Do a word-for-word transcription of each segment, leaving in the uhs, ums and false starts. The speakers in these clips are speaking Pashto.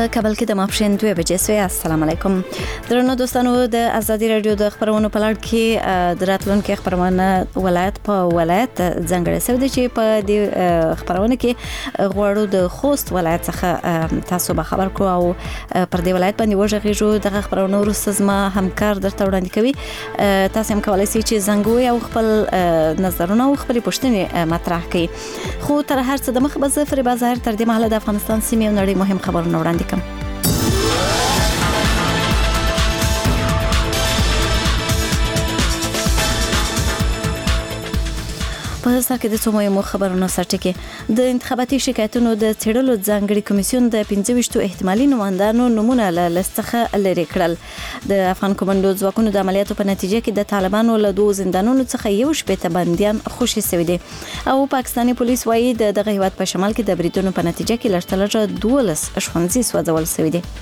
په کابل کې د ماپښین دوه بجې سوی. السلام علیکم درنو دوستانو، د ازادي رادیو د خبرونو په لړ کې د راتلونکو خبرونه ولایت په ولایت ځانګړي سوي دي چې په دې خبرونه کې غواړو د خوست ولایت څخه تاسو به خبر کو او پر دې ولایت باندې وژغېږو. دغه خبرونه وروسته زما همکار درته وړاندې کوي. تاسو هم کولای شئ چې زنګ ووهئ او خپل نظرونه او خپلې پوښتنې مطرح کړئ. خو تر هر څه د مخه به زه فریبا ظاهر تر دې مهاله د افغانستان سیمې او نړۍ مهم خبرونه وړاندې کوم. په سر کې د څو مهمو خبرونو سرټکي د انتخاباتي شکایتونو د څېړلو ځانګړي کمیسیون د پنځه ویشتو احتمالي نمایندانو نمونه له لیست څخه لرې کړل. د افغان کمانډو ځواکونو د عملیاتو په نتیجه کې د طالبانو له دوه زندانونو څخه یو شپېته بندیان خوشي شوي دي او پاکستاني پولیس وايي د دغه هیواد په شمال کې د بریدونو په نتیجه کې لږ تر لږه دولس ښوونځي سوځول شوي دي.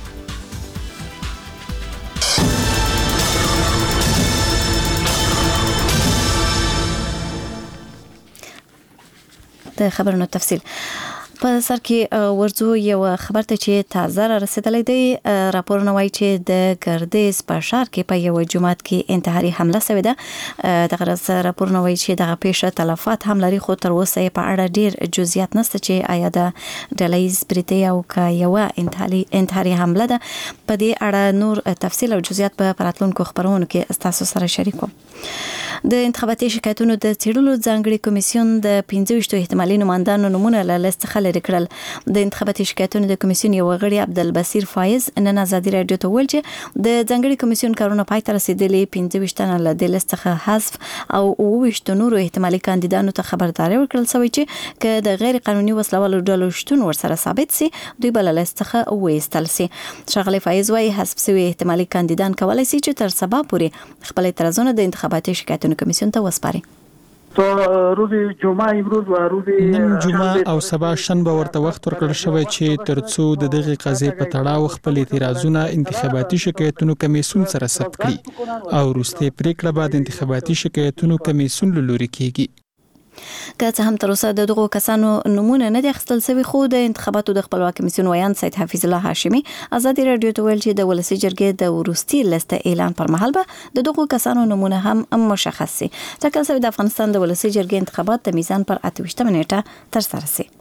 د خبرونو تفصیل په سر کې ورځو یو خبر ته چې تازه را رسیدلې دی. راپورونه وايي چې د ګردیز په ښار کې په یو جماعت کې انتحاري حمله شوې ده. دغه راپورونه وايي چې دغه پیښه تلفات هم لري، خو تر اوسه په اړه ډیر جزئیات نشته چې آیا د ډلهییز بریدي او که یو انتحاري انتحاري حمله ده. په دې اړه نور تفصیل او جزئیات په راتلونکو خبرونو کې تاسو سره شریکوم. د انتخاباتي شکایتونو د څېړلو ځانګړي کمیسیون د پنځه ویشتو احتمالي نمایندانو نمونه له لیست څخه لرې کړل. د انتخاباتي شکایتونو د کمیسیون یو غړي عبدالبصیر فایز نن ازادي رادیو ته وویل چې د ځانګړي کمیسیون کارونه پای ته رسیدلي، پنځه ویشت تنه له دې لیست څخه حذف او اووه ویشت نورو احتمالي کاندیدانو ته خبرداری ورکړل شوی چې که د غیر قانوني وسلوالو ډلو شتون ورسره ثابت سي دوی به له لیست څخه وایستل سي. ښاغلی فایز وايي حذف شوي احتمالي کاندیدان کولی سي چې تر سبا پورې خپل اعتراضونه د انتخاباتي شکایتونو کمیسیون ته وسپاري. تو روز جمعه امروز و روز نن جمعه او سبا شنبه ورته وخت ورکړل شوی چې ترڅو د دغه قضیې په تړاو خپل اعتراضونه انتخاباتي شکایتونو کمیسیون سره ثبت کړي او وروستي پریکړه بعد انتخاباتي شکایتونو کمیسیون له لوري کیږي. که څه هم تر اوسه د دغو کسانو نمونه نه دي اخیستل شوي، خو د انتخاباتو د خپلواک کمیسیون ویان سید حفیظ الله هاشمي ازادي رادیو ته ویل چې د ولسي جرګې د وروستي لیست اعلان پر مهال به د دغو کسانو نمونه هم مشخص شي. ټاکل شوی د افغانستان د ولسي جرګې انتخابات د میزان پر اته ویشتمه نیټه ترسره شي.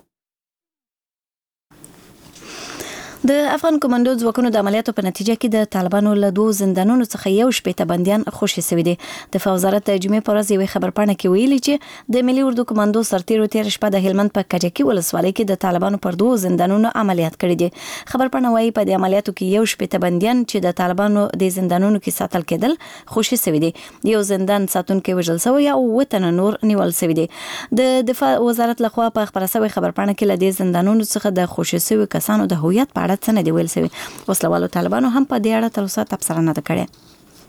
د افغان کمانډو ځواکونو د عملیاتو په نتیجه کې د طالبانو له دوه زندانونو څخه یو شپېته بندیان خوشي شوي دي. دفاع وزارت د جمعې په ورځ یوې خبرپاڼه کې ویلي چې د ملي اردو کمانډو سرتیرو تېره شپه د هلمند په کجکي ولسوالۍ کې د طالبانو پر دوه زندانونو عملیات کړي دي. خبرپاڼه وايي په دې عملیاتو کې یو شپېته بندیان چې د طالبانو د زندانونو کې ساتل کېدل خوشي شوي دي. یو زندان ساتونکی وژل شوی او اووه تنه نور نیول شوي دي. د دفاع وزارت لخوا په خبره شوې خبرپاڼه کې له دې زندانونو څخه د خوشي شوي کسانو د هویت په اړه څه نه دي ویل شوي. وسلوالو طالبانو هم په دې اړه تر اوسه تبصره نه ده کړې.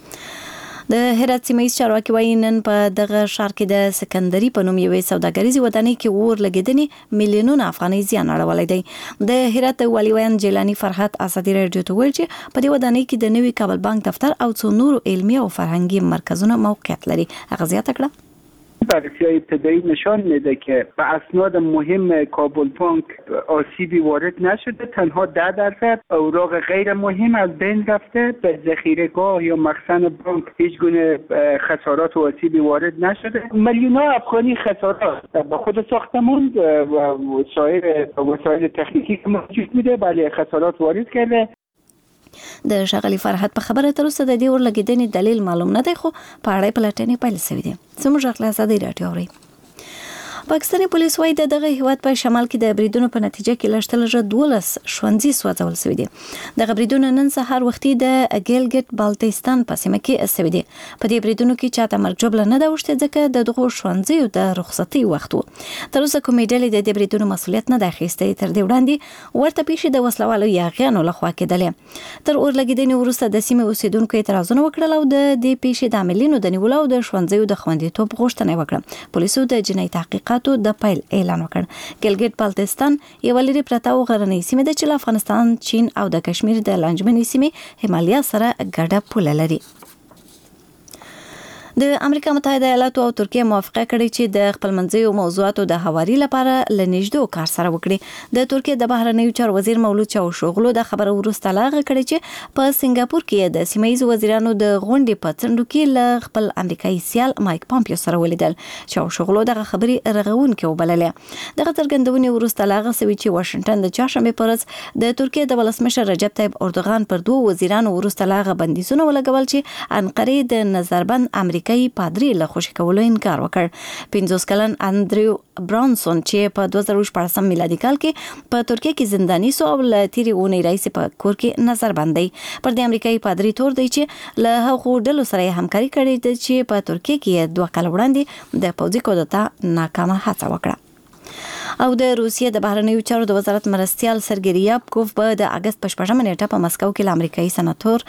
د هرات سیمه ییز چارواکي وايي نن په دغه ښار کې د سکندري په نوم یوې سوداګریزې ودانۍ کې اور لګېدنې میلیونونه افغانۍ زیان اړولی دی. د هرات والي ویان جیلاني فرحت ازادي رادیو ته ویل چې په دې ودانۍ کې د نوي کابل بانک دفتر او څو نورو علمي او فرهنګي مرکزونه موقعیت لري. هغه زیاته کړه بررسی ابتدایی نشان میده که به اسناد مهم کابل بانک آسیبی وارد نشده، تنها ده درصد اوراق غیر مهم از بین رفته. به ذخیره‌گاه یا مخزن بانک هیچ گونه خسارات و آسیبی وارد نشده. میلیون‌ها افغانی خسارات به خود ساختمان و سایر وسایل تکنیکی که موجود بوده بله خسارات وارد کرده. د ښاغلي فرحت په خبره تر اوسه د دې اور لګېدنې دلیل معلوم نه دی، خو په اړه پلټنې پیل شوې دي. زموږ غږ له ازادي رادیو اورئ. پاکستاني پولیس وايي د دغه هیواد په شمال کې د بریدونو په نتیجه کې لږ تر لږه دولس ښوونځي سوځول شوي دي. دغه بریدونه نن سهار وختي د ګیلګټ بالتیستان په سیمه کې شوي دي. په دې بریدونو کې چاته مرګ ژوبله نه ده اوښتې ځکه د دغو ښوونځیو د رخصتۍ وخت و. تر اوسه کومې ډلې د دې بریدونو مسؤلیت نه ده اخیستی. تر دې وړاندې ورته پیښې د وسلوالو یاغیانو لخوا کېدلې. تر اور لګېدنې وروسته د سیمې اوسېدونکو اعتراضونه وکړل او د دې پیښې د عاملینو د نیولو او د ښوونځیو د خوندیتوب غوښتنه وکړه. پولیسو د جنایي تحقیقاتو د پیل اعلان وکړ. ګیلګټ بالتیستان یو لري پرته او غرنۍ سیمه ده چې له افغانستان، چین او د کشمیر د لانجمنې سیمې همالیا سره ګډه پوله لري. د امریکا متحده ایالاتو او ترکیه موافقه کړې چې د خپلمنځي موضوعاتو د هواري لپاره لنیږدو کار سره وکړي. د ترکیه د بهرنیو چارو وزیر مولود چاوشوغلو د خبرو وروسته لاغه کړې چې په سنگاپور کې د سیمایي وزیرانو د غونډې په څنډو کې له خپل امریکایي سیال مایک پامپیو سره ولیدل. چاوشوغلو دغه خبري رغونکې وبللې. دغه څرګندونې وروسته لاغه سوي چې واشنگټن د چهارشنبه پر ورځ د ترکیه د ولسمشر رجب طيب اردوغان پر دوه وزیرانو وروسته لاغه بندیزونه ولګول چې انقره د نظربند امریکایي پادری له خوشی کولو انکار وکړ. پنځوس کلن اندریو برانسون چې په دوه زره شپږ میلادي کال کې په ترکیه کې زنداني سو او له تیری اونۍ راځي په کور کې نظربند دی. پر د امریکایي پادری تور دی چې له هغو ډلو سره همکاري کړې ده چې په ترکیه کې دوه کال وړاندې د پوځي کودتا ناکامه هڅه وکړه. او د روسیې د بهرنیو چارو د وزارت مرستيال سرګي ریابکوف په د اگست په شپږمه نیټه په مسکو کې د امریکایي سناتور